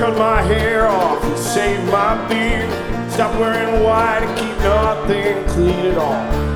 cut my hair off and save my beard. Stop wearing white and keep nothing clean at all.